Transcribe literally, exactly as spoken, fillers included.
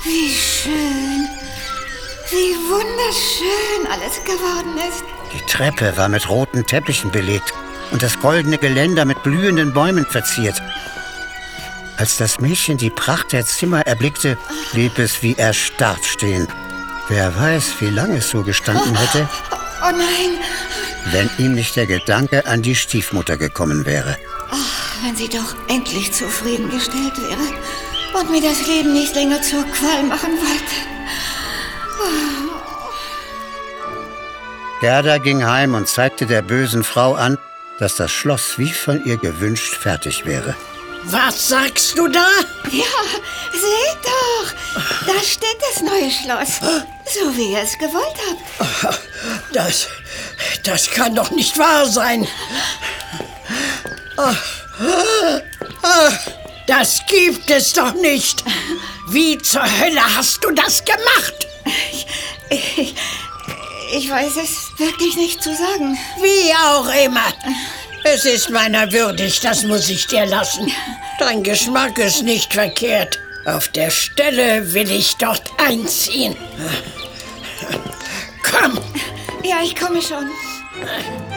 Wie schön, wie wunderschön alles geworden ist. Die Treppe war mit roten Teppichen belegt und das goldene Geländer mit blühenden Bäumen verziert. Als das Mädchen die Pracht der Zimmer erblickte, blieb es wie erstarrt stehen. Wer weiß, wie lange es so gestanden hätte, Oh, oh nein. wenn ihm nicht der Gedanke an die Stiefmutter gekommen wäre. Ach, wenn sie doch endlich zufriedengestellt wäre und mir das Leben nicht länger zur Qual machen wollte. Gerda ging heim und zeigte der bösen Frau an, dass das Schloss wie von ihr gewünscht fertig wäre. Was sagst du da? Ja, seht doch, da steht das neue Schloss, so wie ihr es gewollt habt. Das, das kann doch nicht wahr sein. Das gibt es doch nicht. Wie zur Hölle hast du das gemacht? Ich, ich, ich weiß es wirklich nicht zu sagen. Wie auch immer. Es ist meiner würdig, das muss ich dir lassen. Dein Geschmack ist nicht verkehrt. Auf der Stelle will ich dort einziehen. Komm! Ja, ich komme schon.